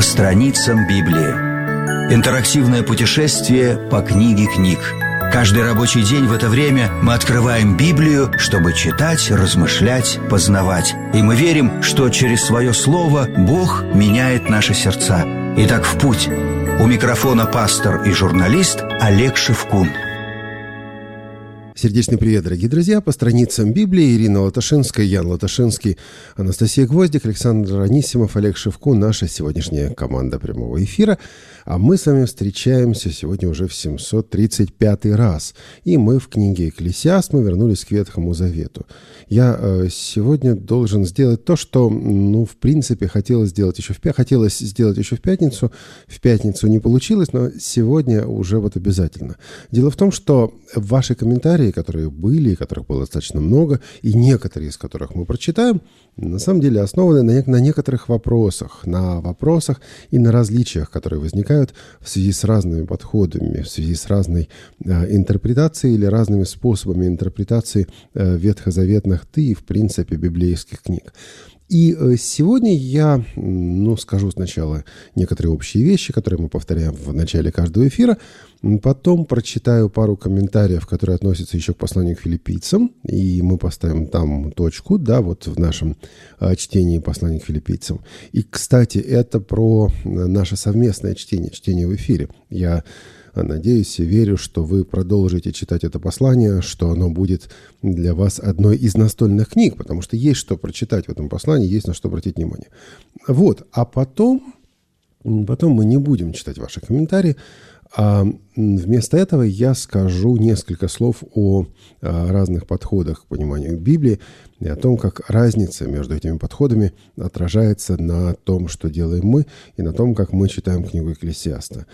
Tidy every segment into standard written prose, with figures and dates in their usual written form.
страницам Библии. Интерактивное путешествие по книге книг. Каждый рабочий день в это время мы открываем Библию, чтобы читать, размышлять, познавать. И мы верим, что через свое слово Бог меняет наши сердца. Итак, в путь. У микрофона пастор и журналист Олег Шевкун. Сердечный привет, дорогие друзья! По страницам Библии Ирина Латашинская, Ян Латашинский, Анастасия Гвоздик, Александр Анисимов, Олег Шевкун, наша сегодняшняя команда прямого эфира. А мы с вами встречаемся сегодня уже в 735 раз. И мы в книге «Экклесиаст», мы вернулись к Ветхому Завету. Я сегодня должен сделать то, что, в принципе, хотелось сделать еще в пятницу. В пятницу не получилось, но сегодня уже обязательно. Дело в том, что ваши комментарии, которые были, которых было достаточно много, и некоторые из которых мы прочитаем, на самом деле основаны на некоторых вопросах, и на различиях, которые возникают в связи с разными подходами, в связи с разной интерпретацией или разными способами интерпретации ветхозаветных и, в принципе, библейских книг. И сегодня я, скажу сначала некоторые общие вещи, которые мы повторяем в начале каждого эфира, потом прочитаю пару комментариев, которые относятся еще к посланию к филиппийцам, и мы поставим там точку, в нашем чтении послания к филиппийцам. И, кстати, это про наше совместное чтение в эфире. Я надеюсь и верю, что вы продолжите читать это послание, что оно будет для вас одной из настольных книг, потому что есть что прочитать в этом послании, есть на что обратить внимание. А потом мы не будем читать ваши комментарии, а вместо этого я скажу несколько слов о разных подходах к пониманию Библии и о том, как разница между этими подходами отражается на том, что делаем мы, и на том, как мы читаем книгу Экклесиаста.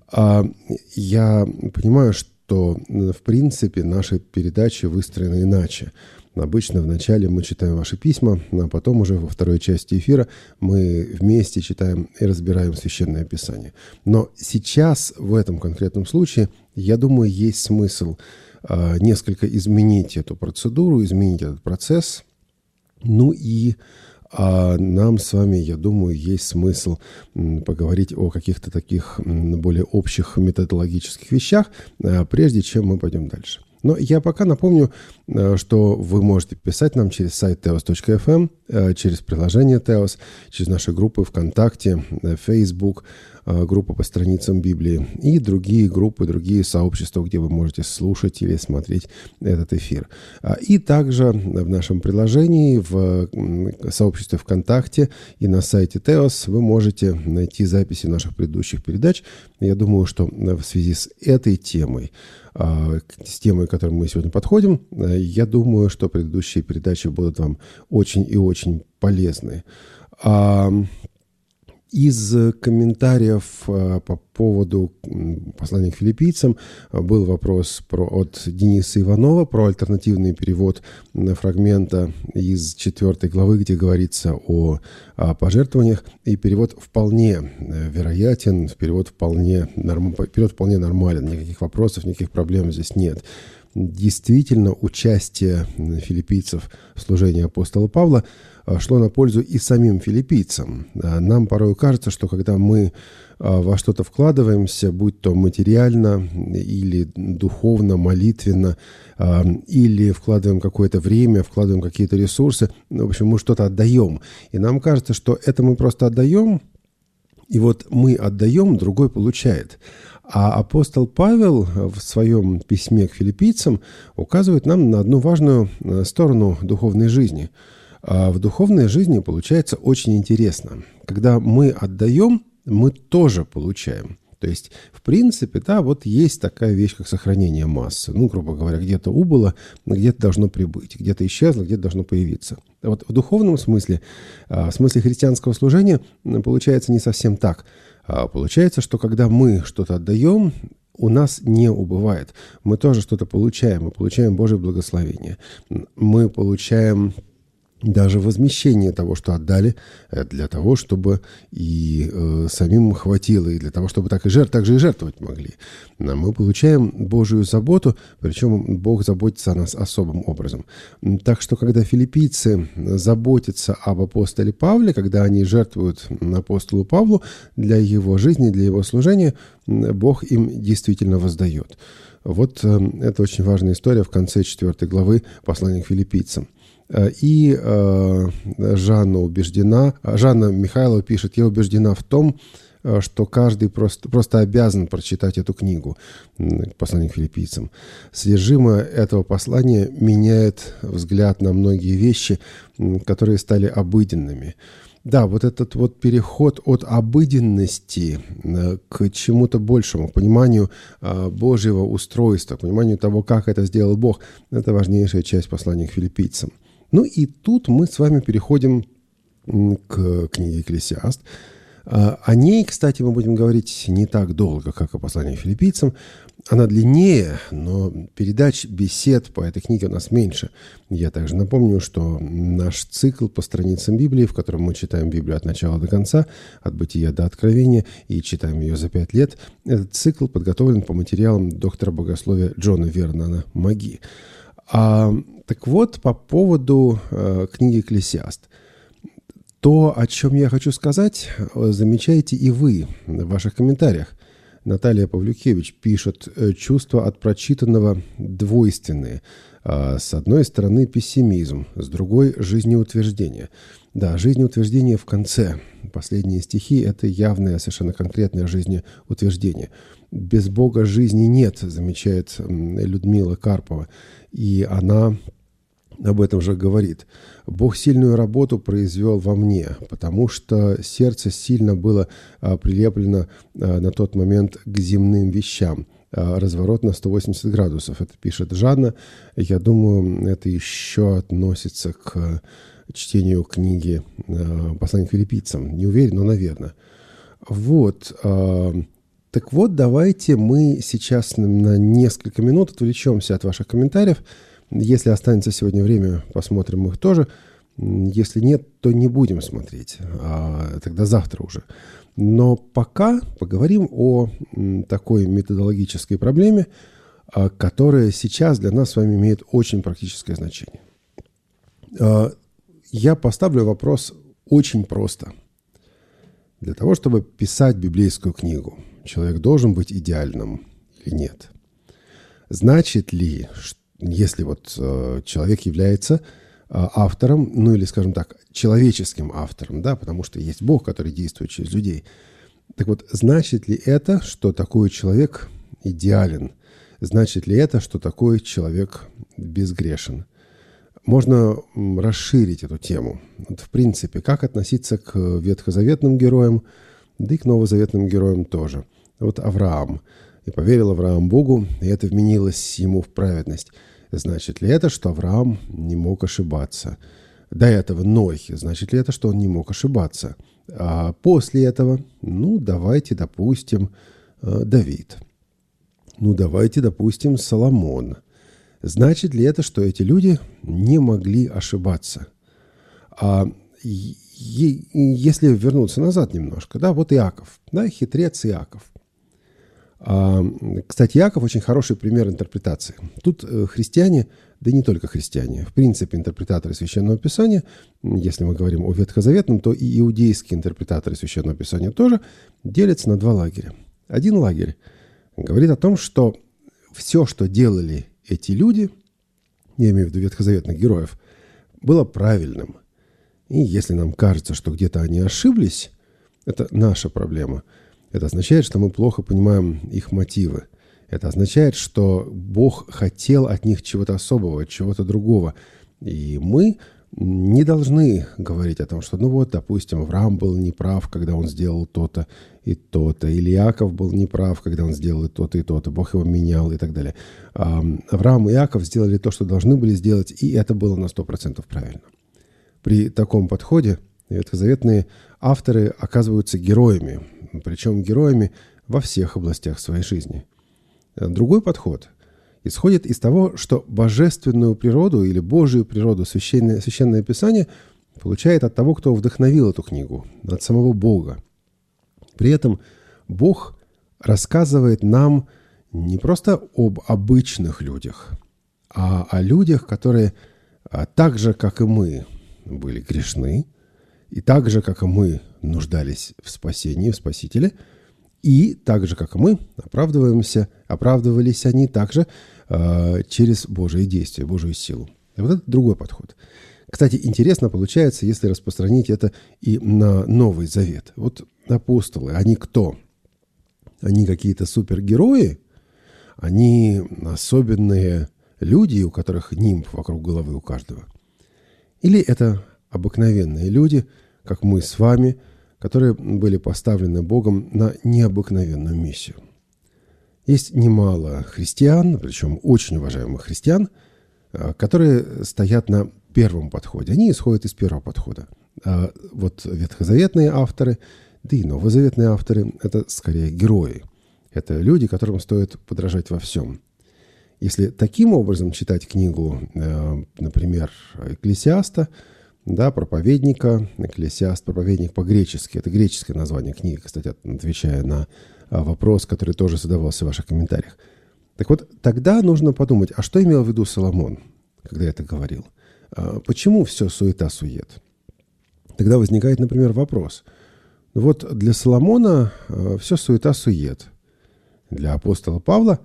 Я понимаю, что, в принципе, наши передачи выстроены иначе. Обычно вначале мы читаем ваши письма, а потом уже во второй части эфира мы вместе читаем и разбираем Священное Писание. Но сейчас, в этом конкретном случае, я думаю, есть смысл несколько изменить эту процедуру, изменить этот процесс. Нам с вами, я думаю, есть смысл поговорить о каких-то таких более общих методологических вещах, прежде чем мы пойдем дальше. Но я пока напомню, что вы можете писать нам через сайт teos.fm, через приложение Teos, через наши группы ВКонтакте, Facebook, группа по страницам Библии и другие группы, другие сообщества, где вы можете слушать или смотреть этот эфир. И также в нашем приложении, в сообществе ВКонтакте и на сайте Teos вы можете найти записи наших предыдущих передач. Я думаю, что в связи с этой темой, с темой, к которой мы сегодня подходим, я думаю, что предыдущие передачи будут вам очень и очень полезны. Из комментариев по поводу послания к филиппийцам был вопрос от Дениса Иванова про альтернативный перевод фрагмента из 4 главы, где говорится о пожертвованиях. И перевод вполне вероятен, перевод вполне нормален, никаких вопросов, никаких проблем здесь нет. Действительно, участие филиппийцев в служении апостола Павла шло на пользу и самим филиппийцам. Нам порой кажется, что когда мы во что-то вкладываемся, будь то материально или духовно, молитвенно, или вкладываем какое-то время, вкладываем какие-то ресурсы, в общем, мы что-то отдаем. И нам кажется, что это мы просто отдаем, и мы отдаем, другой получает. А апостол Павел в своем письме к филиппийцам указывает нам на одну важную сторону духовной жизни. А в духовной жизни получается очень интересно. Когда мы отдаем, мы тоже получаем. То есть, в принципе, есть такая вещь, как сохранение массы. Грубо говоря, где-то убыло, где-то должно прибыть, где-то исчезло, где-то должно появиться. В духовном смысле, в смысле христианского служения, получается не совсем так. Получается, что когда мы что-то отдаем, у нас не убывает. Мы тоже что-то получаем. Мы получаем Божье благословение. Мы получаем даже возмещение того, что отдали, для того, чтобы и самим хватило, и для того, чтобы также и жертвовать могли. Мы получаем Божию заботу, причем Бог заботится о нас особым образом. Так что, когда филиппийцы заботятся об апостоле Павле, когда они жертвуют апостолу Павлу для его жизни, для его служения, Бог им действительно воздает. Вот это очень важная история в конце 4 главы послания к филиппийцам. И Жанна Михайлова пишет: «Я убеждена в том, что каждый просто обязан прочитать эту книгу», послание к филиппийцам. Содержимое этого послания меняет взгляд на многие вещи, которые стали обыденными. Да, вот этот вот переход от обыденности к чему-то большему, к пониманию Божьего устройства, к пониманию того, как это сделал Бог, это важнейшая часть послания к филиппийцам. Ну и тут мы с вами переходим к книге «Экклесиаст». О ней, кстати, мы будем говорить не так долго, как о послании к филиппийцам. Она длиннее, но передач, бесед по этой книге у нас меньше. Я также напомню, что наш цикл по страницам Библии, в котором мы читаем Библию от начала до конца, от Бытия до Откровения, и читаем ее за 5 лет, этот цикл подготовлен по материалам доктора богословия Джона Вернона Маги. Так вот, по поводу книги «Экклесиаст». То, о чем я хочу сказать, замечаете и вы в ваших комментариях. Наталья Павлюкевич пишет: «Чувства от прочитанного двойственные. С одной стороны пессимизм, с другой – жизнеутверждение». Да, жизнеутверждение в конце. Последние стихи – это явное, совершенно конкретное жизнеутверждение. «Без Бога жизни нет», замечает Людмила Карпова. И она об этом же говорит. «Бог сильную работу произвел во мне, потому что сердце сильно было прилеплено на тот момент к земным вещам. Разворот на 180 градусов». Это пишет Жанна. Я думаю, это еще относится к чтению книги «Послание к филиппийцам». Не уверен, но наверное. Вот. Так вот, давайте мы сейчас на несколько минут отвлечемся от ваших комментариев. Если останется сегодня время, посмотрим их тоже. Если нет, то не будем смотреть, тогда завтра уже. Но пока поговорим о такой методологической проблеме, которая сейчас для нас с вами имеет очень практическое значение. Я поставлю вопрос очень просто. Для того, чтобы писать библейскую книгу, человек должен быть идеальным или нет? Значит ли, если вот человек является автором, ну или, скажем так, человеческим автором, да, потому что есть Бог, который действует через людей. Так вот, значит ли это, что такой человек идеален? Значит ли это, что такой человек безгрешен? Можно расширить эту тему. Вот, в принципе, как относиться к ветхозаветным героям, да и к новозаветным героям тоже. Вот Авраам. «И поверил Авраам Богу, и это вменилось ему в праведность». Значит ли это, что Авраам не мог ошибаться? До этого Ной. Значит ли это, что он не мог ошибаться? А после этого, давайте допустим, Давид. Давайте допустим, Соломон. Значит ли это, что эти люди не могли ошибаться? Если вернуться назад немножко, да, вот Иаков, да, хитрец Иаков. Кстати, Иаков очень хороший пример интерпретации. Тут христиане, да и не только христиане, в принципе, интерпретаторы Священного Писания, если мы говорим о Ветхозаветном, то и иудейские интерпретаторы Священного Писания тоже делятся на два лагеря. Один лагерь говорит о том, что все, что делали эти люди, я имею в виду ветхозаветных героев, было правильным. И если нам кажется, что где-то они ошиблись, это наша проблема. Это означает, что мы плохо понимаем их мотивы. Это означает, что Бог хотел от них чего-то особого, чего-то другого. И мы не должны говорить о том, что, допустим, Авраам был неправ, когда он сделал то-то и то-то, или Иаков был неправ, когда он сделал то-то и то-то, Бог его менял и так далее. Авраам и Иаков сделали то, что должны были сделать, и это было на 100% правильно. При таком подходе ветхозаветные авторы оказываются героями, причем героями во всех областях своей жизни. Другой подход. исходит из того, что божественную природу или Божию природу Священное Писание получает от того, кто вдохновил эту книгу, от самого Бога. При этом Бог рассказывает нам не просто об обычных людях, а о людях, которые так же, как и мы, были грешны, и так же, как и мы, нуждались в спасении, в Спасителе, и так же, как и мы, оправдывались они также через Божие действие, Божию силу. И вот это другой подход. Кстати, интересно получается, если распространить это и на Новый Завет. Вот апостолы, они кто? Они какие-то супергерои? Они особенные люди, у которых нимб вокруг головы у каждого? Или это обыкновенные люди, как мы с вами, которые были поставлены Богом на необыкновенную миссию? Есть немало христиан, причем очень уважаемых христиан, которые стоят на первом подходе. Они исходят из первого подхода. А вот ветхозаветные авторы, да и новозаветные авторы – это скорее герои. Это люди, которым стоит подражать во всем. Если таким образом читать книгу, например, Экклесиаста, да, проповедника, Экклесиаст, проповедник по-гречески, это греческое название книги, кстати, отвечая на вопрос, который тоже задавался в ваших комментариях. Так вот, тогда нужно подумать, а что имел в виду Соломон, когда это говорил? Почему все суета-сует? Тогда возникает, например, вопрос. Вот для Соломона все суета-сует. Для апостола Павла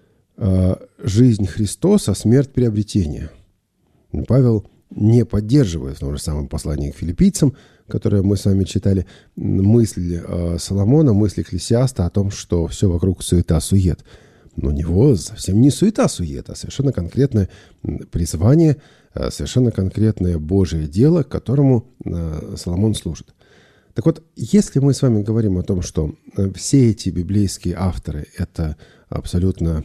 жизнь Христос, а смерть приобретение. Павел не поддерживает в том же самом послании к филиппийцам, которое мы с вами читали, мысль Соломона, мысль Экклесиаста о том, что все вокруг суета-сует. Но у него совсем не суета-сует, а совершенно конкретное призвание, совершенно конкретное Божие дело, к которому Соломон служит. Так вот, если мы с вами говорим о том, что все эти библейские авторы – это абсолютно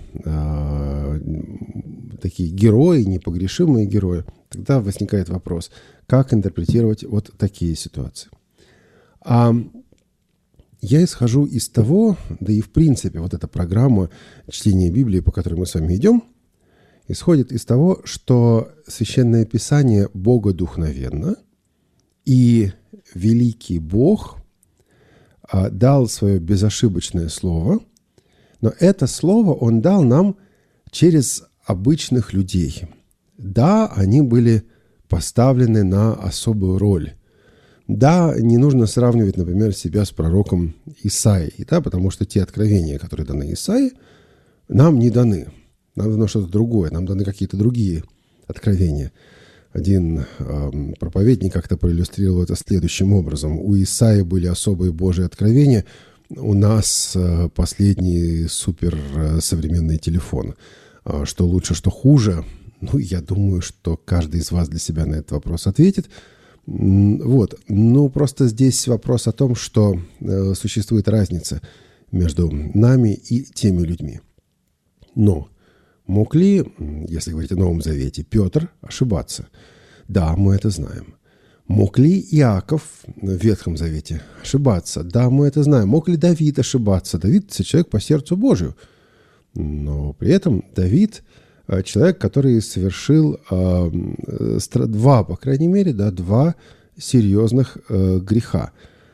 такие герои, непогрешимые герои, тогда возникает вопрос, как интерпретировать вот такие ситуации. А я исхожу из того, да и в принципе вот эта программа чтения Библии, по которой мы с вами идем, исходит из того, что Священное Писание богодухновенно, и великий Бог дал свое безошибочное слово, но это слово Он дал нам через обычных людей. Да, они были поставлены на особую роль. Да, не нужно сравнивать, например, себя с пророком Исаией, да, потому что те откровения, которые даны Исаии, нам не даны. Нам дано что-то другое, нам даны какие-то другие откровения. Один проповедник как-то проиллюстрировал это следующим образом. У Исаии были особые Божьи откровения, у нас последний суперсовременный телефон. Что лучше, что хуже? Ну, я думаю, что каждый из вас для себя на этот вопрос ответит. Вот. Ну, просто здесь вопрос о том, что существует разница между нами и теми людьми. Но мог ли, если говорить о Новом Завете, Петр ошибаться? Да, мы это знаем. Мог ли Иаков в Ветхом Завете ошибаться? Да, мы это знаем. Мог ли Давид ошибаться? Давид – человек по сердцу Божию. Но при этом Давид – человек, который совершил два, по крайней мере, да, два серьезных греха.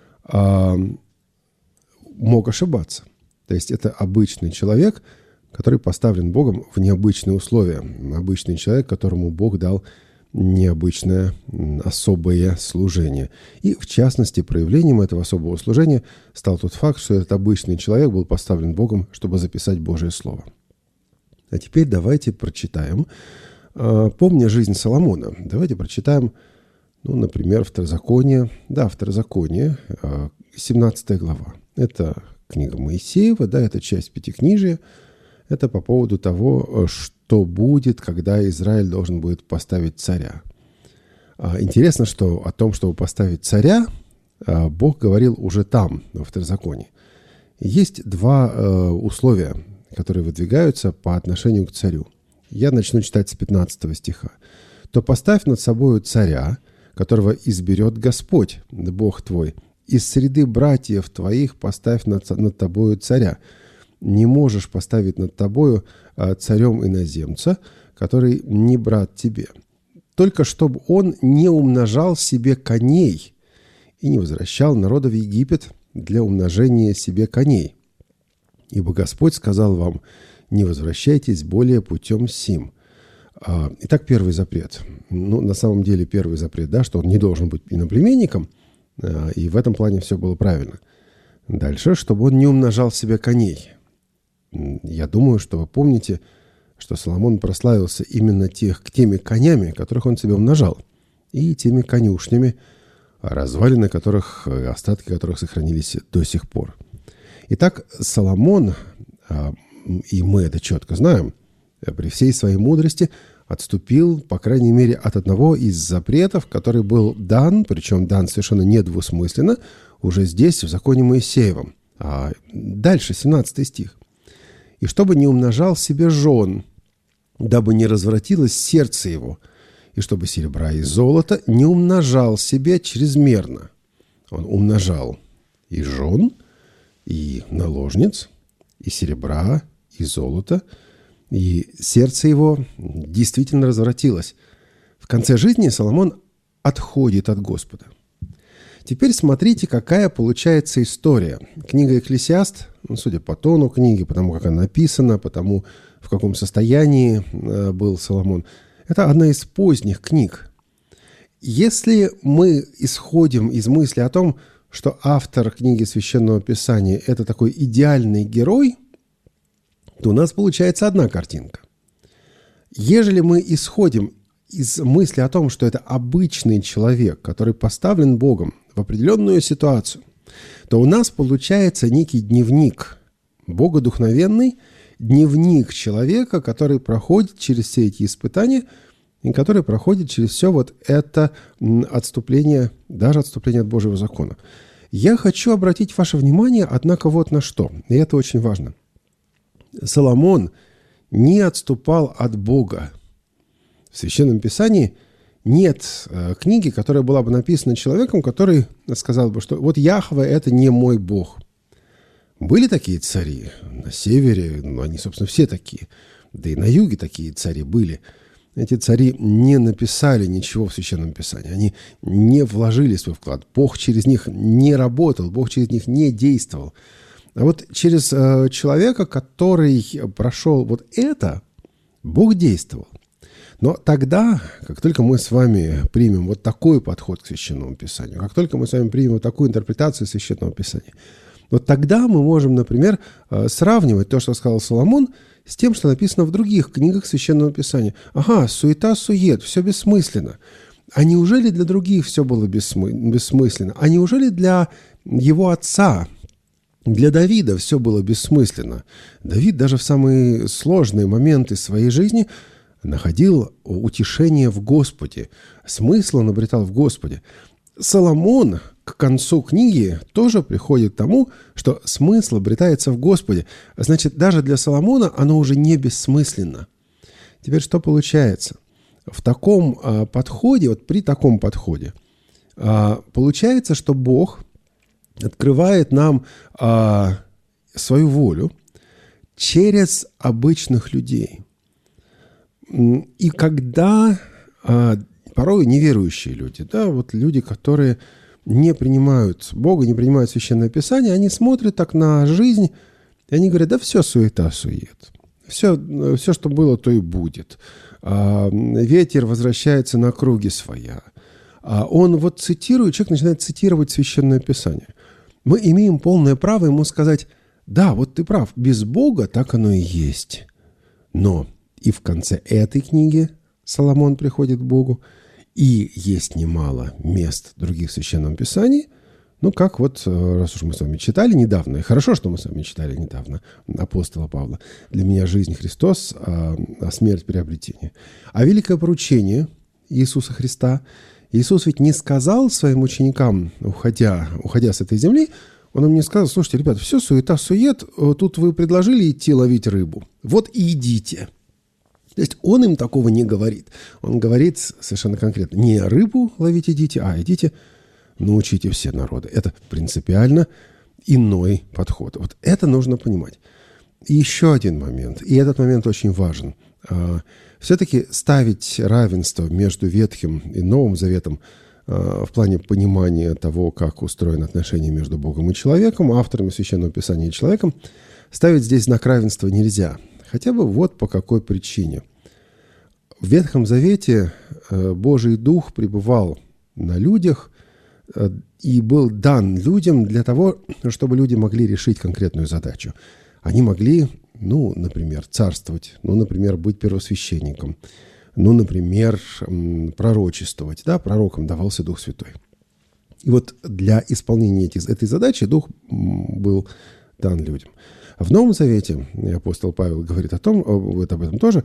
Мог ошибаться. То есть это обычный человек, который поставлен Богом в необычные условия. Обычный человек, которому Бог дал необычное, особое служение. И, в частности, проявлением этого особого служения стал тот факт, что этот обычный человек был поставлен Богом, чтобы записать Божие Слово. А теперь давайте прочитаем, помня жизнь Соломона, давайте прочитаем, ну, например, Второзаконие. Да, Второзаконие, 17 глава. Это книга Моисеева, да, это часть Пятикнижия. Это по поводу того, что будет, когда Израиль должен будет поставить царя. Интересно, что о том, чтобы поставить царя, Бог говорил уже там, во Второзаконии. Есть два условия, которые выдвигаются по отношению к царю. Я начну читать с 15 стиха. «То поставь над собою царя, которого изберет Господь, Бог твой. Из среды братьев твоих поставь над тобою царя. не можешь поставить над тобою царем иноземца, который не брат тебе. Только чтобы он не умножал себе коней и не возвращал народа в Египет для умножения себе коней. Ибо Господь сказал вам: не возвращайтесь более путем сим». Итак, первый запрет. На самом деле первый запрет, что он не должен быть иноплеменником, и в этом плане все было правильно. Дальше, чтобы он не умножал себе коней. Я думаю, что вы помните, что Соломон прославился именно теми конями, которых он себе умножал, и теми конюшнями, развалины которых, остатки которых сохранились до сих пор. Итак, Соломон, и мы это четко знаем, при всей своей мудрости отступил, по крайней мере, от одного из запретов, который был дан, причем дан совершенно недвусмысленно, уже здесь, в законе Моисеевом. А дальше, 17 стих. «И чтобы не умножал себе жен, дабы не развратилось сердце его, и чтобы серебра и золота не умножал себе чрезмерно». Он умножал и жен, и наложниц, и серебра, и золото, и сердце его действительно развратилось. В конце жизни Соломон отходит от Господа. Теперь смотрите, какая получается история. Книга «Экклесиаст», судя по тону книги, потому как она написана, потому в каком состоянии был Соломон, это одна из поздних книг. Если мы исходим из мысли о том, что автор книги Священного Писания – это такой идеальный герой, то у нас получается одна картинка. Ежели мы исходим из мысли о том, что это обычный человек, который поставлен Богом в определенную ситуацию, то у нас получается некий дневник, богодухновенный дневник человека, который проходит через все эти испытания и который проходит через все вот это отступление, даже отступление от Божьего закона. Я хочу обратить ваше внимание, однако, вот на что, и это очень важно. Соломон не отступал от Бога. В Священном Писании нет книги, которая была бы написана человеком, который сказал бы, что вот Яхве – это не мой Бог. Были такие цари на севере, они, собственно, все такие. Да и на юге такие цари были. Эти цари не написали ничего в Священном Писании. Они не вложили свой вклад. Бог через них не работал, Бог через них не действовал. А вот через человека, который прошел вот это, Бог действовал. Но тогда, как только мы с вами примем вот такой подход к Священному Писанию, как только мы с вами примем вот такую интерпретацию Священного Писания, вот тогда мы можем, например, сравнивать то, что сказал Соломон, с тем, что написано в других книгах Священного Писания. Ага, суета-сует, все бессмысленно. А неужели для других все было бессмысленно? А неужели для его отца, для Давида все было бессмысленно? Давид даже в самые сложные моменты своей жизни находил утешение в Господе, смысл он обретал в Господе. Соломон к концу книги тоже приходит к тому, что смысл обретается в Господе. Значит, даже для Соломона оно уже не бессмысленно. Теперь что получается? В таком подходе, вот при таком подходе, получается, что Бог открывает нам свою волю через обычных людей. И когда порой неверующие люди, вот люди, которые не принимают Бога, не принимают Священное Писание, они смотрят так на жизнь, и они говорят, да все суета-сует. Все, что было, то и будет. Ветер возвращается на круги своя. Он вот цитирует, человек начинает цитировать Священное Писание. Мы имеем полное право ему сказать, да, вот ты прав, без Бога так оно и есть. Но и в конце этой книги Соломон приходит к Богу, и есть немало мест других в Священном Писании, как вот, раз уж мы с вами читали недавно, и хорошо, что мы с вами читали недавно апостола Павла, «Для меня жизнь Христос, а смерть приобретение». А великое поручение Иисуса Христа, Иисус ведь не сказал своим ученикам, уходя с этой земли, он им не сказал, слушайте, ребята, все суета-сует, тут вы предложили идти ловить рыбу, вот и идите. То есть он им такого не говорит. Он говорит совершенно конкретно, не рыбу ловить идите, а идите научите все народы. Это принципиально иной подход. Вот это нужно понимать. еще один момент, и этот момент очень важен. Все-таки ставить равенство между Ветхим и Новым Заветом в плане понимания того, как устроены отношения между Богом и человеком, авторами Священного Писания и человеком, ставить здесь знак равенства нельзя. Хотя бы вот по какой причине. В Ветхом Завете Божий Дух пребывал на людях и был дан людям для того, чтобы люди могли решить конкретную задачу. Они могли, например, царствовать, например, быть первосвященником, например, пророчествовать. Да, пророкам давался Дух Святой. И вот для исполнения этой задачи Дух был дан людям. В Новом Завете апостол Павел говорит об этом тоже,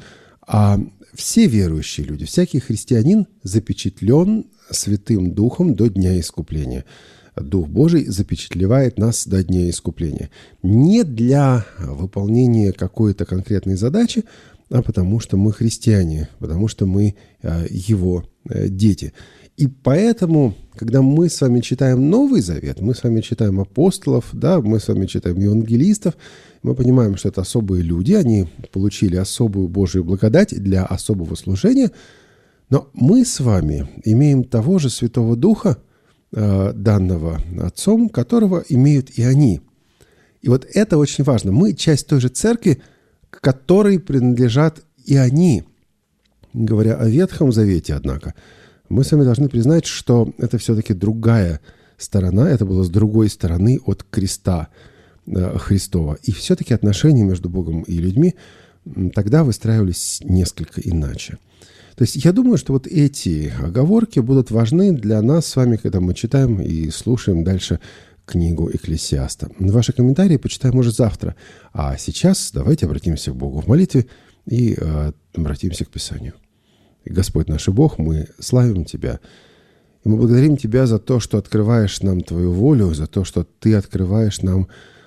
все верующие люди, всякий христианин запечатлен Святым Духом до Дня Искупления. Дух Божий запечатлевает нас до Дня Искупления. Не для выполнения какой-то конкретной задачи, а потому что мы христиане, потому что мы Его дети. И поэтому, когда мы с вами читаем Новый Завет, мы с вами читаем апостолов, да, мы с вами читаем евангелистов, мы понимаем, что это особые люди, они получили особую Божию благодать для особого служения, но мы с вами имеем того же Святого Духа, данного Отцом, которого имеют и они. И вот это очень важно. Мы часть той же церкви, к которой принадлежат и они. Говоря о Ветхом Завете, однако, мы с вами должны признать, что это все-таки другая сторона, это было с другой стороны от креста Христова. И все-таки отношения между Богом и людьми тогда выстраивались несколько иначе. То есть я думаю, что вот эти оговорки будут важны для нас с вами, когда мы читаем и слушаем дальше книгу Экклесиаста. Ваши комментарии почитаем уже завтра. А сейчас давайте обратимся к Богу в молитве и обратимся к Писанию. Господь наш Бог, мы славим Тебя. И мы благодарим Тебя за то, что открываешь нам Твою волю, за то, что Ты открываешь нам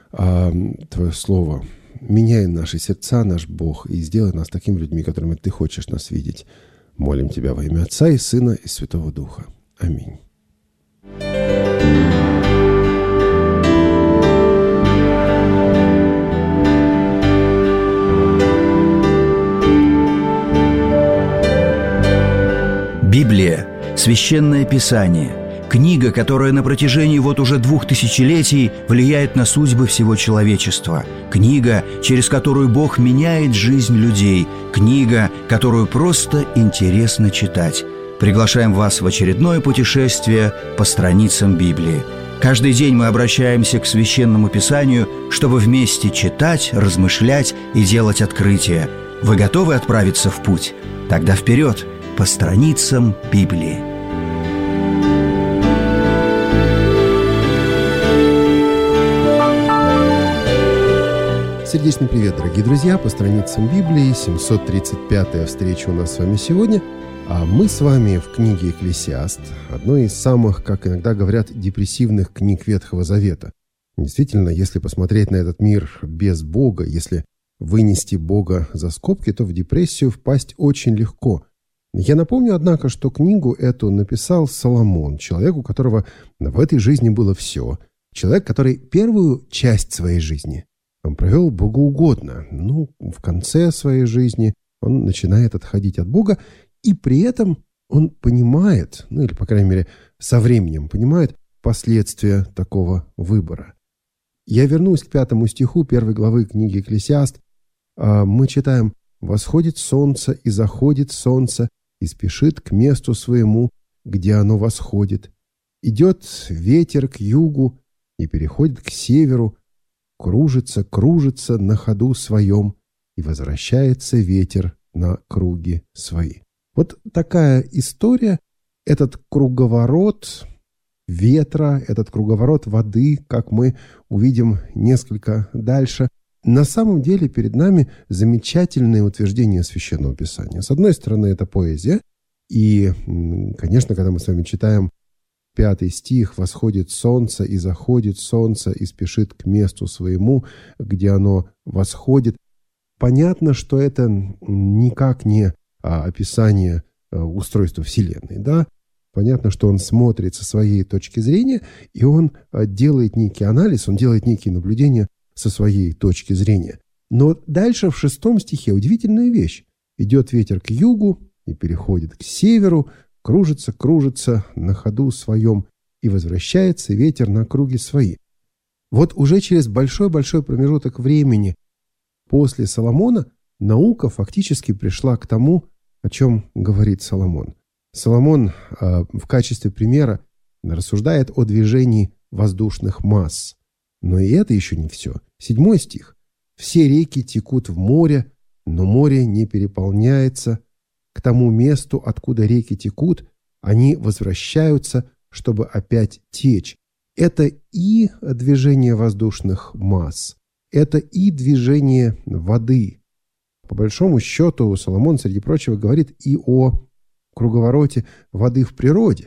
Твое Слово. Меняй наши сердца, наш Бог, и сделай нас такими людьми, которыми Ты хочешь нас видеть. Молим Тебя во имя Отца и Сына и Святого Духа. Аминь. Библия – Священное Писание, книга, которая на протяжении уже 2000 летий влияет на судьбы всего человечества, книга, через которую Бог меняет жизнь людей, книга, которую просто интересно читать. Приглашаем вас в очередное путешествие по страницам Библии. Каждый день мы обращаемся к Священному Писанию, чтобы вместе читать, размышлять и делать открытия. Вы готовы отправиться в путь? Тогда вперед! По страницам Библии. Сердечный привет, дорогие друзья! По страницам Библии 735-я встреча у нас с вами сегодня. А мы с вами в книге «Экклесиаст», одной из самых, как иногда говорят, депрессивных книг Ветхого Завета. Действительно, если посмотреть на этот мир без Бога, если вынести Бога за скобки, то в депрессию впасть очень легко. Я напомню, однако, что книгу эту написал Соломон, человек, у которого в этой жизни было все. Человек, который первую часть своей жизни он провел богоугодно. В конце своей жизни он начинает отходить от Бога, и при этом он понимает, или, по крайней мере, со временем понимает последствия такого выбора. Я вернусь к 5 стиху 1 главы книги «Экклесиаст». Мы читаем: «Восходит солнце и заходит солнце, и спешит к месту своему, где оно восходит. Идет ветер к югу и переходит к северу, кружится на ходу своем, и возвращается ветер на круги свои». Вот такая история, этот круговорот ветра, этот круговорот воды, как мы увидим несколько дальше. На самом деле перед нами замечательное утверждение Священного Писания. С одной стороны, это поэзия. И, конечно, когда мы с вами читаем 5 стих: «Восходит солнце и заходит солнце, и спешит к месту своему, где оно восходит», понятно, что это никак не описание устройства Вселенной. Да? Понятно, что он смотрит со своей точки зрения, и он делает некий анализ, он делает некие наблюдения со своей точки зрения. Но дальше в 6 стихе удивительная вещь. «Идет ветер к югу и переходит к северу, кружится, кружится на ходу своем, и возвращается ветер на круги свои». Вот уже через большой-большой промежуток времени после Соломона наука фактически пришла к тому, о чем говорит Соломон. Соломон в качестве примера рассуждает о движении воздушных масс. Но и это еще не все. 7 стих. «Все реки текут в море, но море не переполняется. К тому месту, откуда реки текут, они возвращаются, чтобы опять течь». Это и движение воздушных масс, это и движение воды. По большому счету, Соломон, среди прочего, говорит и о круговороте воды в природе.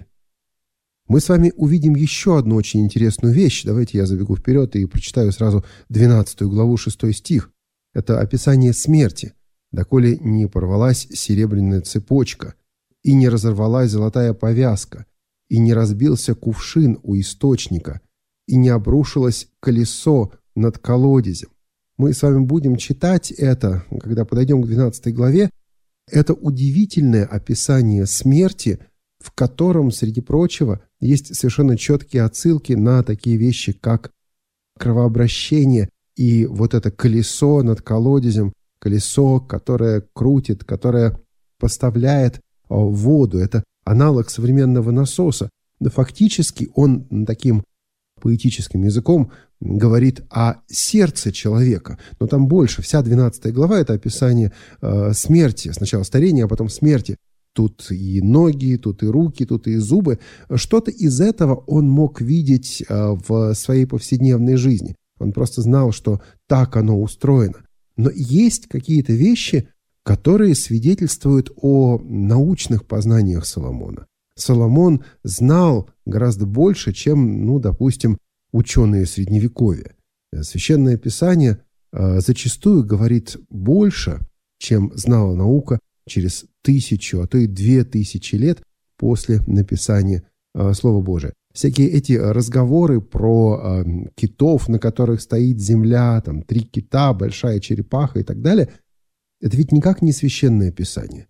Мы с вами увидим еще одну очень интересную вещь. Давайте я забегу вперед и прочитаю сразу 12 главу, 6 стих. Это описание смерти. «Доколе не порвалась серебряная цепочка, и не разорвалась золотая повязка, и не разбился кувшин у источника, и не обрушилось колесо над колодезем». Мы с вами будем читать это, когда подойдем к 12 главе. Это удивительное описание смерти, в котором, среди прочего, есть совершенно четкие отсылки на такие вещи, как кровообращение и вот это колесо над колодезем, колесо, которое крутит, которое поставляет воду. Это аналог современного насоса. Но фактически он таким поэтическим языком говорит о сердце человека. Но там больше. Вся 12 глава – это описание смерти. Сначала старения, а потом смерти. Тут и ноги, тут и руки, тут и зубы. Что-то из этого он мог видеть в своей повседневной жизни. Он просто знал, что так оно устроено. Но есть какие-то вещи, которые свидетельствуют о научных познаниях Соломона. Соломон знал гораздо больше, чем, допустим, ученые Средневековья. Священное Писание зачастую говорит больше, чем знала наука через 1000, а то и 2000 лет после написания Слова Божия. Всякие эти разговоры про китов, на которых стоит земля, 3 кита, большая черепаха и так далее, это ведь никак не священное Писание.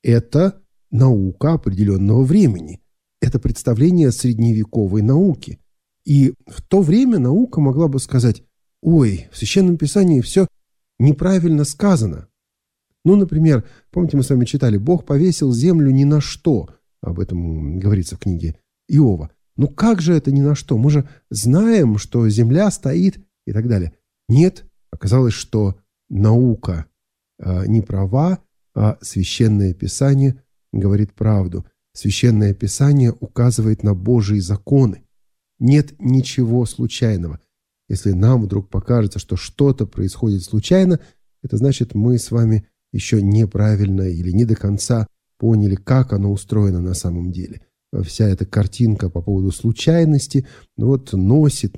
Это наука определенного времени. Это представление средневековой науки. И в то время наука могла бы сказать: ой, в Священном Писании все неправильно сказано. Например, помните, мы с вами читали, Бог повесил землю ни на что. Об этом говорится в книге Иова. Как же это ни на что? Мы же знаем, что земля стоит и так далее. Нет, оказалось, что наука не права, а Священное Писание говорит правду. Священное Писание указывает на Божьи законы. Нет ничего случайного. Если нам вдруг покажется, что что-то происходит случайно, это значит, мы с вами еще неправильно или не до конца поняли, как оно устроено на самом деле. Вся эта картинка по поводу случайности носит,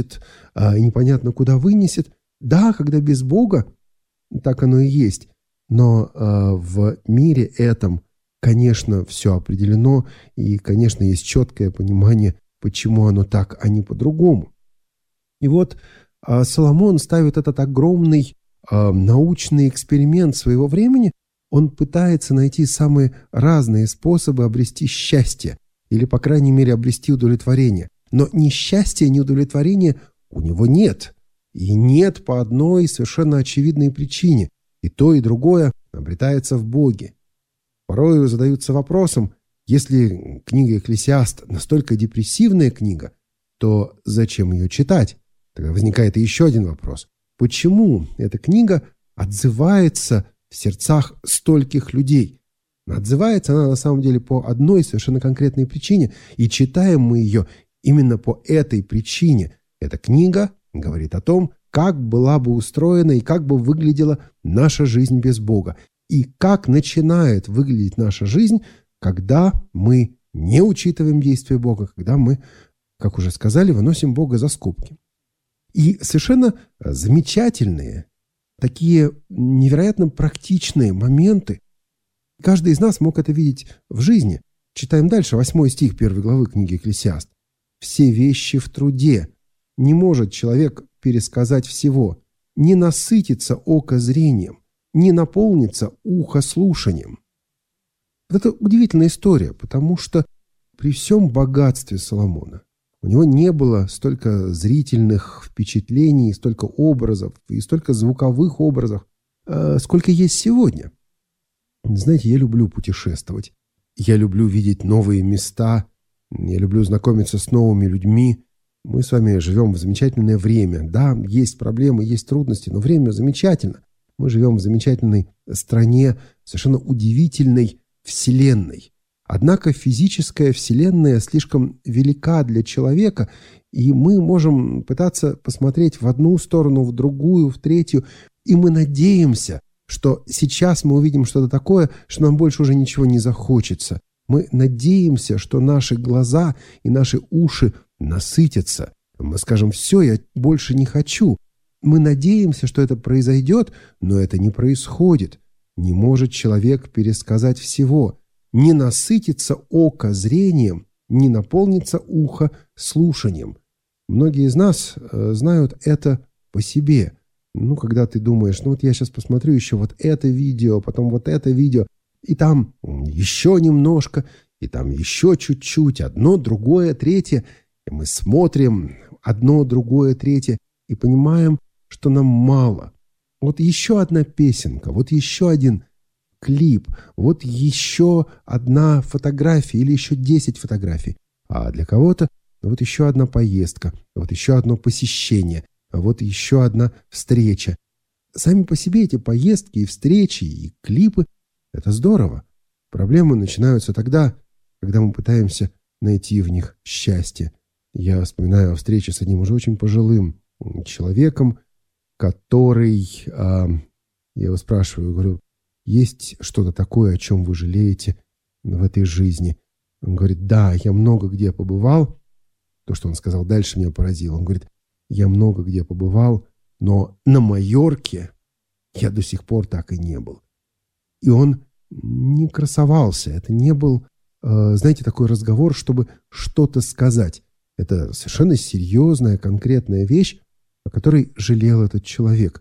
и непонятно куда вынесет. Да, когда без Бога, так оно и есть. Но в мире этом, конечно, все определено, и, конечно, есть четкое понимание, почему оно так, а не по-другому. И Соломон ставит этот огромный научный эксперимент своего времени. Он пытается найти самые разные способы обрести счастье, или, по крайней мере, обрести удовлетворение. Но ни счастья, ни удовлетворения у него нет. И нет по одной совершенно очевидной причине. И то, и другое обретается в Боге. Порой задаются вопросом: если книга «Экклесиаст» настолько депрессивная книга, то зачем ее читать? Тогда возникает еще один вопрос. Почему эта книга отзывается в сердцах стольких людей? Отзывается она на самом деле по одной совершенно конкретной причине, и читаем мы ее именно по этой причине. Эта книга говорит о том, как была бы устроена и как бы выглядела наша жизнь без Бога, и как начинает выглядеть наша жизнь, когда мы не учитываем действия Бога, когда мы, как уже сказали, выносим Бога за скобки. И совершенно замечательные, такие невероятно практичные моменты. Каждый из нас мог это видеть в жизни. Читаем дальше, 8 стих 1 главы книги «Экклесиаст». «Все вещи в труде. Не может человек пересказать всего. не насытится око зрением, не наполнится ухо слушанием. Вот это удивительная история, потому что при всем богатстве Соломона у него не было столько зрительных впечатлений, столько образов и столько звуковых образов, сколько есть сегодня. Знаете, я люблю путешествовать. Я люблю видеть новые места. Я люблю знакомиться с новыми людьми. Мы с вами живем в замечательное время. Да, есть проблемы, есть трудности, но время замечательно. Мы живем в замечательной стране, совершенно удивительной вселенной. Однако физическая вселенная слишком велика для человека, и мы можем пытаться посмотреть в одну сторону, в другую, в третью, и мы надеемся, что сейчас мы увидим что-то такое, что нам больше уже ничего не захочется. Мы надеемся, что наши глаза и наши уши насытятся. Мы скажем: все, я больше не хочу. Мы надеемся, что это произойдет, но это не происходит. Не может человек пересказать всего. Не насытится око зрением, не наполнится ухо слушанием. Многие из нас знают это по себе. Когда ты думаешь, вот я сейчас посмотрю еще вот это видео, потом вот это видео, и там еще немножко, и там еще чуть-чуть, одно, другое, третье. И мы смотрим одно, другое, третье, и понимаем, что нам мало. Вот еще одна песенка, вот еще один клип, вот еще одна фотография или еще 10 фотографий. А для кого-то вот еще одна поездка, вот еще одно посещение, вот еще одна встреча. Сами по себе эти поездки и встречи, и клипы – это здорово. Проблемы начинаются тогда, когда мы пытаемся найти в них счастье. Я вспоминаю о встрече с одним уже очень пожилым человеком, который, я его спрашиваю, говорю: есть что-то такое, о чем вы жалеете в этой жизни? Он говорит: да, я много где побывал. То, что он сказал дальше, меня поразило. Он говорит: я много где побывал, но на Майорке я до сих пор так и не был. И он не красовался. Это не был, знаете, такой разговор, чтобы что-то сказать. Это совершенно серьезная, конкретная вещь, о которой жалел этот человек.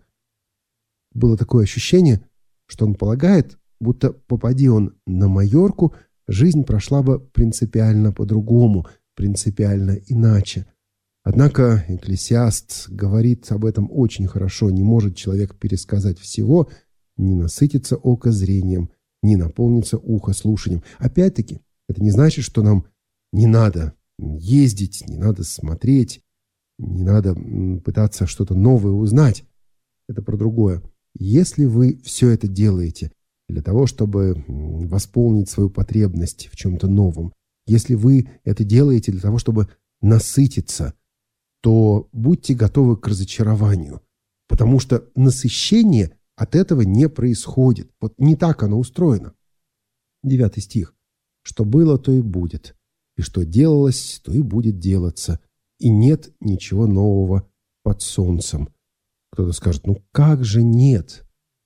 Было такое ощущение, что он полагает, будто попади он на Майорку, жизнь прошла бы принципиально по-другому, принципиально иначе. Однако Экклесиаст говорит об этом очень хорошо. Не может человек пересказать всего, не насытится око зрением, не наполнится ухо слушанием. Опять-таки, это не значит, что нам не надо ездить, не надо смотреть, не надо пытаться что-то новое узнать. Это про другое. Если вы все это делаете для того, чтобы восполнить свою потребность в чем-то новом, если вы это делаете для того, чтобы насытиться, то будьте готовы к разочарованию, потому что насыщение от этого не происходит. Вот не так оно устроено. 9 стих. «Что было, то и будет, и что делалось, то и будет делаться, и нет ничего нового под солнцем». Кто-то скажет: как же нет?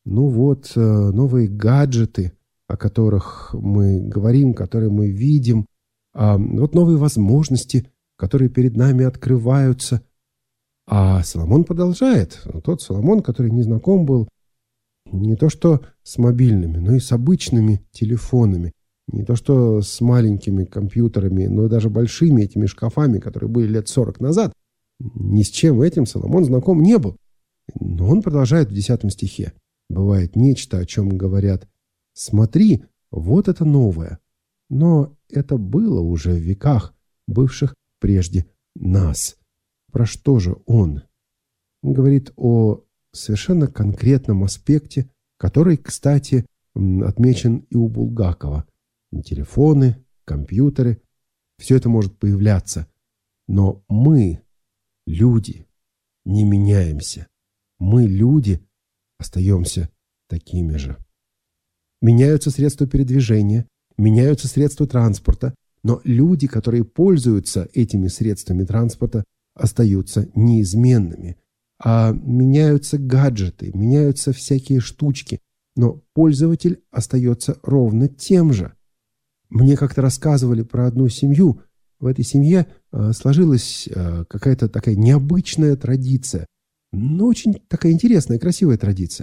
Новые гаджеты, о которых мы говорим, которые мы видим, вот новые возможности, которые перед нами открываются. А Соломон продолжает. Тот Соломон, который не знаком был не то что с мобильными, но и с обычными телефонами, не то что с маленькими компьютерами, но даже большими этими шкафами, которые были лет 40 назад. Ни с чем этим Соломон знаком не был. Но он продолжает в 10 стихе. «Бывает нечто, о чем говорят: смотри, вот это новое. Но это было уже в веках, бывших прежде нас». Про что же он? Он говорит о совершенно конкретном аспекте, который, кстати, отмечен и у Булгакова. Телефоны, компьютеры, все это может появляться. Но мы, люди, не меняемся. Мы, люди, остаемся такими же. Меняются средства передвижения, меняются средства транспорта, но люди, которые пользуются этими средствами транспорта, остаются неизменными. А меняются гаджеты, меняются всякие штучки, но пользователь остается ровно тем же. Мне как-то рассказывали про одну семью. В этой семье сложилась какая-то такая необычная традиция. Но очень такая интересная, красивая традиция.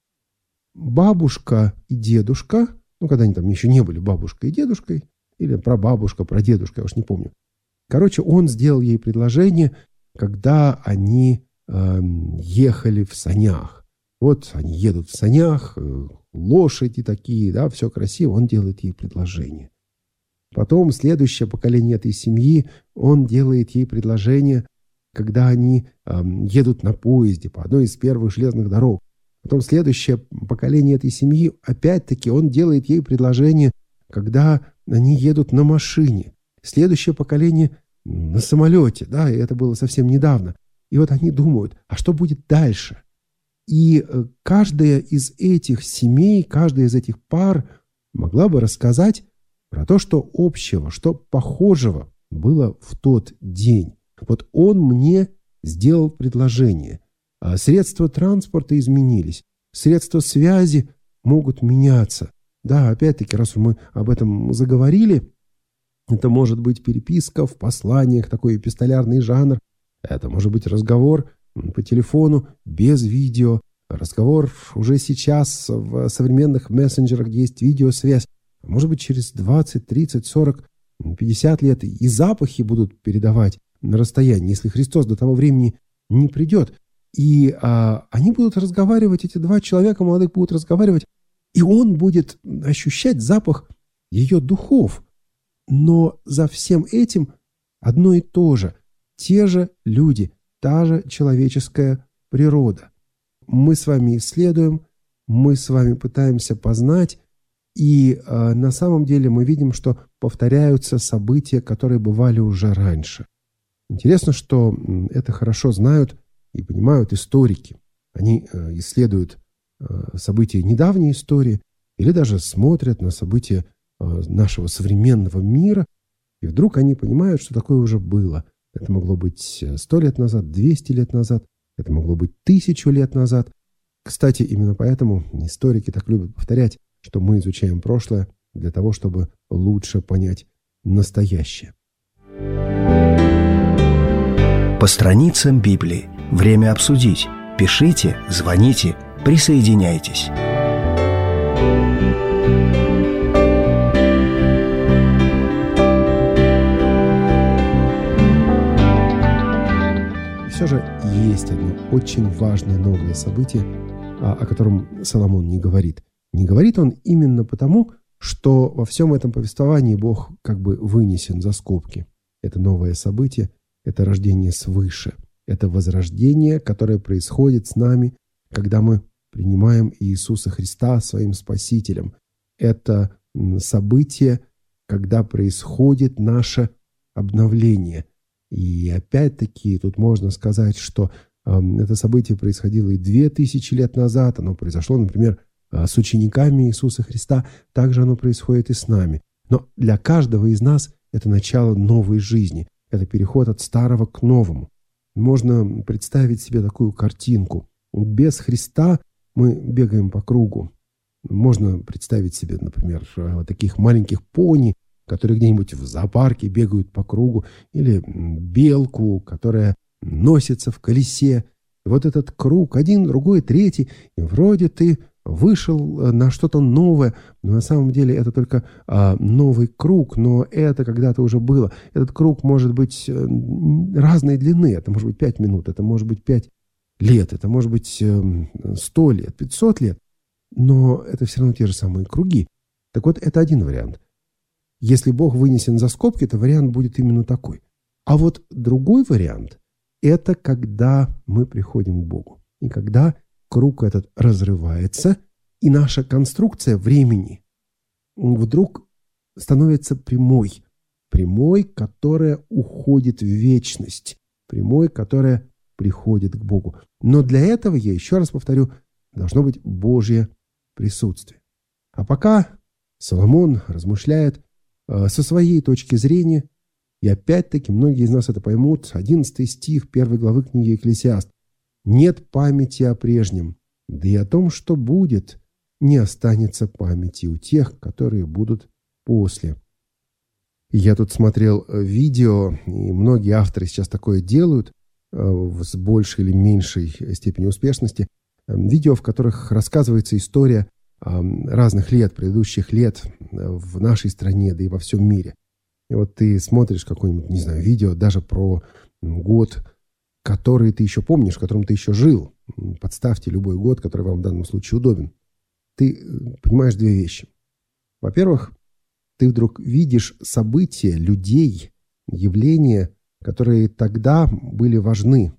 Бабушка и дедушка, когда они там еще не были бабушкой и дедушкой, или прабабушка, прадедушка, я уж не помню. Короче, он сделал ей предложение, когда они ехали в санях. Вот они едут в санях, лошади такие, да, все красиво, он делает ей предложение. Потом следующее поколение этой семьи, он делает ей предложение, когда они едут на поезде по одной из первых железных дорог. Потом следующее поколение этой семьи, опять-таки, он делает ей предложение, когда они едут на машине. Следующее поколение на самолете, да, и это было совсем недавно. И вот они думают, а что будет дальше? И каждая из этих семей, каждая из этих пар могла бы рассказать про то, что общего, что похожего было в тот день. Вот он мне сделал предложение. Средства транспорта изменились. Средства связи могут меняться. Да, опять-таки, раз мы об этом заговорили, это может быть переписка в посланиях, такой эпистолярный жанр. Это может быть разговор по телефону без видео. Разговор уже сейчас в современных мессенджерах, где есть видеосвязь. Может быть, через 20, 30, 40, 50 лет и запахи будут передавать на расстоянии, если Христос до того времени не придет. И они будут разговаривать, эти два человека молодых будут разговаривать, и он будет ощущать запах ее духов. Но за всем этим одно и то же. Те же люди, та же человеческая природа. Мы с вами исследуем, мы с вами пытаемся познать, и на самом деле мы видим, что повторяются события, которые бывали уже раньше. Интересно, что это хорошо знают и понимают историки. Они исследуют события недавней истории или даже смотрят на события нашего современного мира, и вдруг они понимают, что такое уже было. Это могло быть 100 лет назад, 200 лет назад, это могло быть 1000 лет назад. Кстати, именно поэтому историки так любят повторять, что мы изучаем прошлое для того, чтобы лучше понять настоящее. По страницам Библии. Время обсудить. Пишите, звоните, присоединяйтесь. Все же есть одно очень важное новое событие, о котором Соломон не говорит. Не говорит он именно потому, что во всем этом повествовании Бог как бы вынесен за скобки. Это новое событие, это рождение свыше, это возрождение, которое происходит с нами, когда мы принимаем Иисуса Христа своим Спасителем. Это событие, когда происходит наше обновление. И опять-таки тут можно сказать, что это событие происходило и 2000 лет назад. Оно произошло, например, с учениками Иисуса Христа. Также оно происходит и с нами. Но для каждого из нас это начало новой жизни. Это переход от старого к новому. Можно представить себе такую картинку. Без Христа мы бегаем по кругу. Можно представить себе, например, таких маленьких пони, которые где-нибудь в зоопарке бегают по кругу, или белку, которая носится в колесе. И вот этот круг, один, другой, третий, и вроде ты вышел на что-то новое, но на самом деле это только новый круг, но это когда-то уже было. Этот круг может быть разной длины, это может быть 5 минут, это может быть 5 лет, это может быть 100 лет, 500 лет, но это все равно те же самые круги. Так вот, это один вариант. Если Бог вынесен за скобки, то вариант будет именно такой. А вот другой вариант – это когда мы приходим к Богу. И когда круг этот разрывается, и наша конструкция времени вдруг становится прямой. Прямой, которая уходит в вечность. Прямой, которая приходит к Богу. Но для этого, я еще раз повторю, должно быть Божье присутствие. А пока Соломон размышляет со своей точки зрения, и опять-таки многие из нас это поймут, 11 стих 1 главы книги Экклесиаст. «Нет памяти о прежнем, да и о том, что будет, не останется памяти у тех, которые будут после». Я тут смотрел видео, и многие авторы сейчас такое делают. с большей или меньшей степенью успешности, видео, в которых рассказывается история разных лет, предыдущих лет в нашей стране, да и во всем мире. И вот ты смотришь какое-нибудь, не знаю, видео даже про год, который ты еще помнишь, в котором ты еще жил. Подставьте любой год, который вам в данном случае удобен. Ты понимаешь две вещи. Во-первых, ты вдруг видишь события, людей, явления, которые тогда были важны.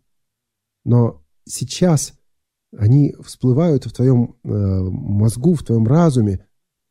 Но сейчас они всплывают в твоем мозгу, в твоем разуме,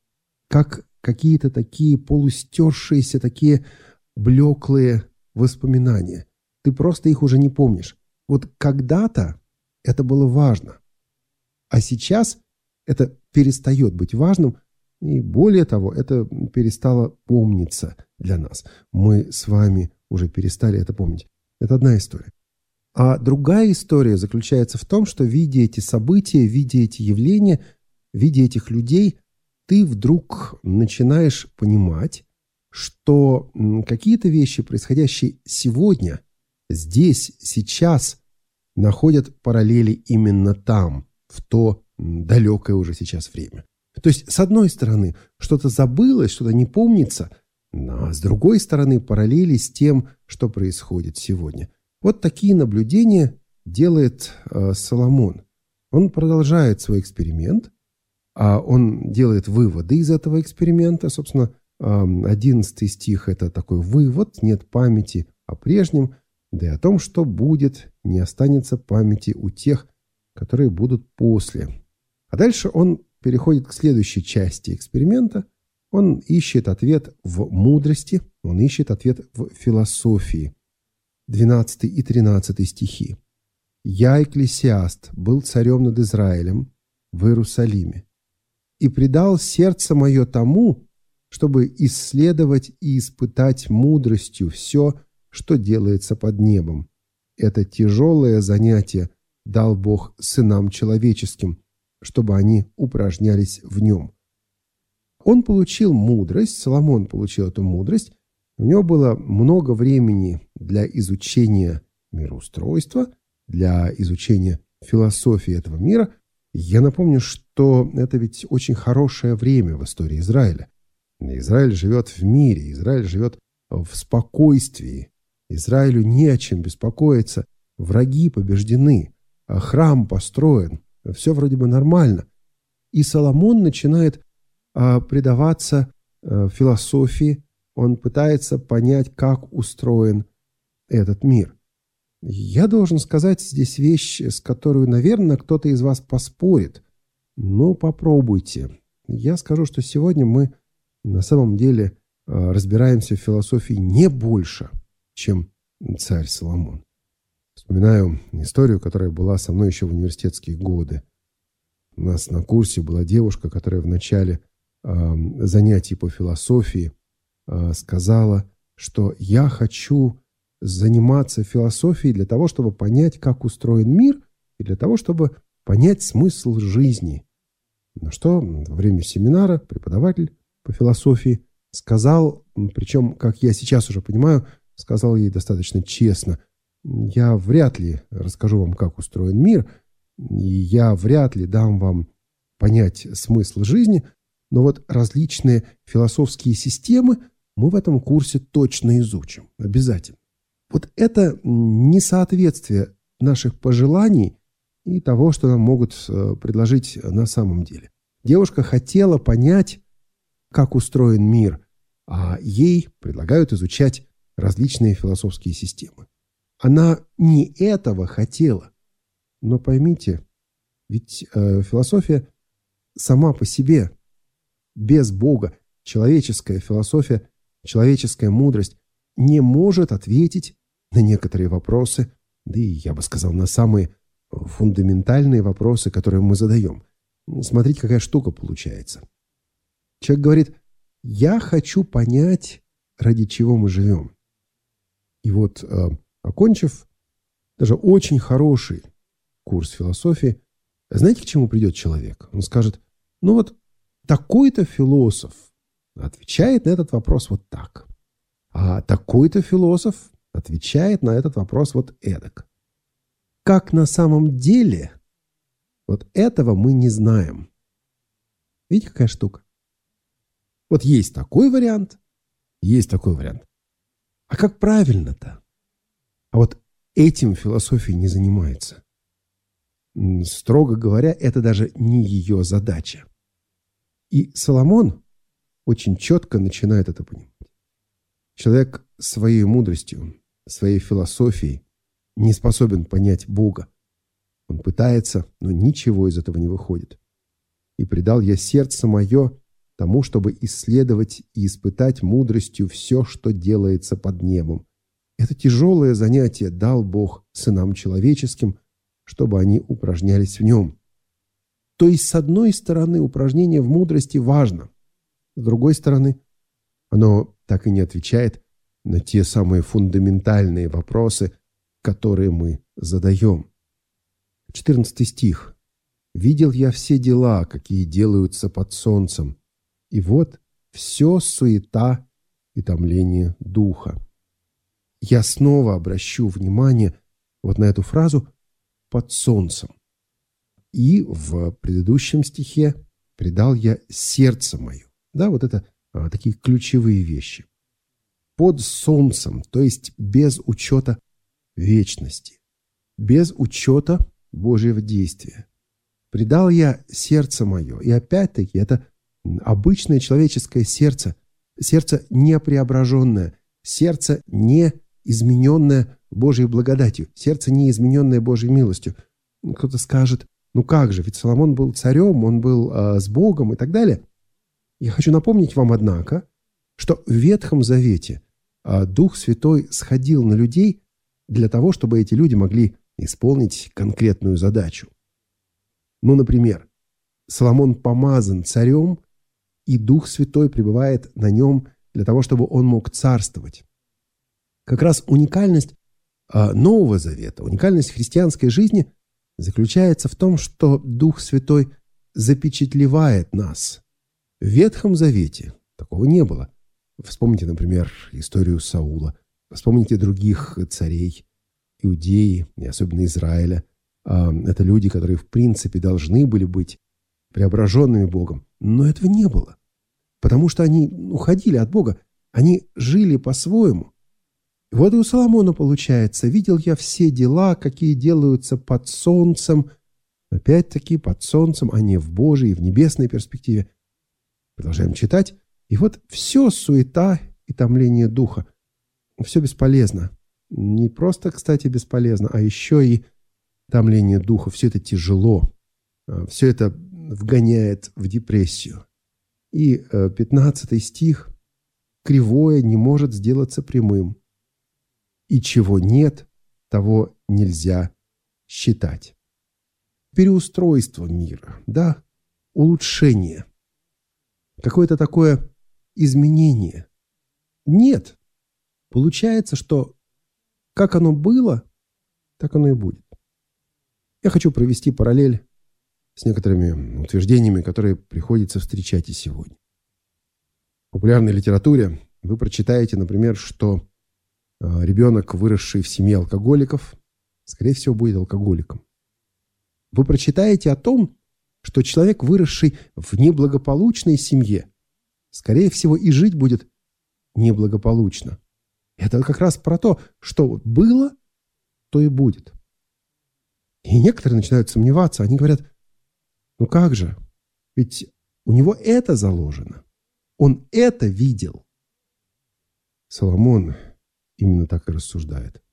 как какие-то такие полустершиеся, такие блеклые воспоминания. Ты просто их уже не помнишь. Вот когда-то это было важно, а сейчас это перестает быть важным, и более того, это перестало помниться для нас. Мы с вами уже перестали это помнить. Это одна история. А другая история заключается в том, что, видя эти события, видя эти явления, видя этих людей, ты вдруг начинаешь понимать, что какие-то вещи, происходящие сегодня, здесь, сейчас, находят параллели именно там, в то далекое уже сейчас время. То есть, с одной стороны, что-то забылось, что-то не помнится, а с другой стороны, параллели с тем, что происходит сегодня. Вот такие наблюдения делает Соломон. Он продолжает свой эксперимент, он делает выводы из этого эксперимента. Собственно, 11 стих – это такой вывод: нет памяти о прежнем, да и о том, что будет, не останется памяти у тех, которые будут после. А дальше он переходит к следующей части эксперимента. Он ищет ответ в мудрости, он ищет ответ в философии. 12 и 13 стихи. «Я, Экклесиаст, был царем над Израилем в Иерусалиме, и предал сердце мое тому, чтобы исследовать и испытать мудростью все, что делается под небом. Это тяжелое занятие дал Бог сынам человеческим, чтобы они упражнялись в нем». Он получил мудрость, Соломон получил эту мудрость. У него было много времени для изучения мироустройства, для изучения философии этого мира. Я напомню, что это ведь очень хорошее время в истории Израиля. Израиль живет в мире, Израиль живет в спокойствии. Израилю не о чем беспокоиться. Враги побеждены, храм построен, все вроде бы нормально. И Соломон начинает предаваться философии, он пытается понять, как устроен этот мир. Я должен сказать здесь вещь, с которой, наверное, кто-то из вас поспорит. Ну, попробуйте. Я скажу, что сегодня мы на самом деле разбираемся в философии не больше, чем царь Соломон. Вспоминаю историю, которая была со мной еще в университетские годы. У нас на курсе была девушка, которая в начале занятий по философии сказала, что я хочу заниматься философией для того, чтобы понять, как устроен мир, и для того, чтобы понять смысл жизни. На что во время семинара преподаватель по философии сказал, причем, как я сейчас уже понимаю, сказал ей достаточно честно: я вряд ли расскажу вам, как устроен мир, и я вряд ли дам вам понять смысл жизни, но вот различные философские системы мы в этом курсе точно изучим, обязательно. Вот это несоответствие наших пожеланий и того, что нам могут предложить на самом деле. Девушка хотела понять, как устроен мир, а ей предлагают изучать различные философские системы. Она не этого хотела. Но поймите, ведь философия сама по себе, без Бога, человеческая философия, человеческая мудрость не может ответить на некоторые вопросы, да и, я бы сказал, на самые фундаментальные вопросы, которые мы задаем. Смотрите, какая штука получается. Человек говорит: я хочу понять, ради чего мы живем. И вот, окончив даже очень хороший курс философии, знаете, к чему придет человек? Он скажет: ну вот такой-то философ отвечает на этот вопрос вот так, а такой-то философ отвечает на этот вопрос вот эдак. как на самом деле, вот этого мы не знаем. Видите, какая штука? Вот есть такой вариант, есть такой вариант. А как правильно-то? А вот этим философия не занимается. Строго говоря, это даже не ее задача. И Соломон очень четко начинает это понимать. Человек своей мудростью, своей философией не способен понять Бога. Он пытается, но ничего из этого не выходит. «И предал я сердце мое тому, чтобы исследовать и испытать мудростью все, что делается под небом». Это тяжелое занятие дал Бог сынам человеческим, чтобы они упражнялись в нем. То есть, с одной стороны, упражнение в мудрости важно. С другой стороны, оно так и не отвечает на те самые фундаментальные вопросы, которые мы задаем. 14 стих. «Видел я все дела, какие делаются под солнцем, и вот все суета и томление духа». Я снова обращу внимание вот на эту фразу «под солнцем». И в предыдущем стихе «предал я сердце мое». Да, вот это такие ключевые вещи. Под солнцем, то есть без учета вечности, без учета Божьего действия. «Предал я сердце мое». И опять-таки это обычное человеческое сердце, сердце не преображенное, сердце не измененное Божьей благодатью, сердце не измененное Божьей милостью. Кто-то скажет, ну как же, ведь Соломон был царем, он был с Богом и так далее. Я хочу напомнить вам, однако, что в Ветхом Завете Дух Святой сходил на людей для того, чтобы эти люди могли исполнить конкретную задачу. Ну, например, Соломон помазан царем, и Дух Святой пребывает на нем для того, чтобы он мог царствовать. Как раз уникальность Нового Завета, уникальность христианской жизни заключается в том, что Дух Святой запечатлевает нас. В Ветхом Завете такого не было. Вспомните, например, историю Саула, вспомните других царей Иудеи, и особенно Израиля. Это люди, которые в принципе должны были быть преображенными Богом. Но этого не было, потому что они уходили от Бога, они жили по-своему. Вот и у Соломона получается: «Видел я все дела, какие делаются под солнцем». Опять-таки под солнцем, а не в Божьей, в небесной перспективе. Продолжаем читать. И вот все суета и томление духа. Все бесполезно. Не просто, кстати, бесполезно, а еще и томление духа. Все это тяжело. Все это вгоняет в депрессию. И 15 стих. «Кривое не может сделаться прямым. И чего нет, того нельзя считать». Переустройство мира, да, улучшение. Какое-то такое изменение. Нет. Получается, что как оно было, так оно и будет. Я хочу провести параллель с некоторыми утверждениями, которые приходится встречать и сегодня. В популярной литературе вы прочитаете, например, что ребенок, выросший в семье алкоголиков, скорее всего, будет алкоголиком. Вы прочитаете о том, что человек, выросший в неблагополучной семье, скорее всего, и жить будет неблагополучно. Это как раз про то, что было, то и будет. И некоторые начинают сомневаться. Они говорят, ну как же, ведь у него это заложено. Он это видел. Соломон именно так и рассуждает.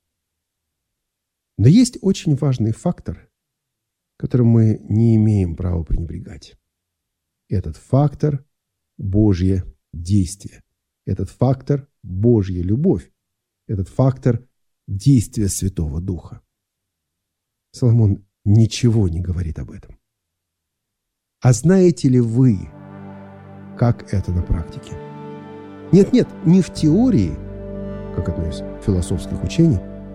Но есть очень важный фактор, которым мы не имеем права пренебрегать. Этот фактор – Божье действие. Этот фактор – Божья любовь. Этот фактор – действие Святого Духа. Соломон ничего не говорит об этом. А знаете ли вы, как это на практике? Нет, не в теории, как одно из философских учений,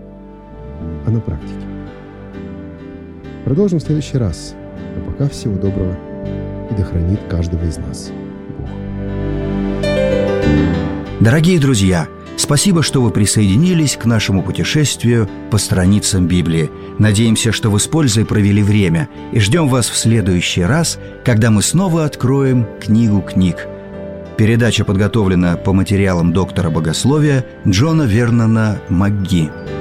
а на практике. Продолжим в следующий раз. А пока всего доброго, и да хранит каждого из нас Бог. Дорогие друзья, Спасибо, что вы присоединились к нашему путешествию по страницам Библии. Надеемся, что вы с пользой провели время, и ждем вас в следующий раз, когда мы снова откроем книгу книг. Передача подготовлена по материалам доктора богословия Джона Вернона МакГи.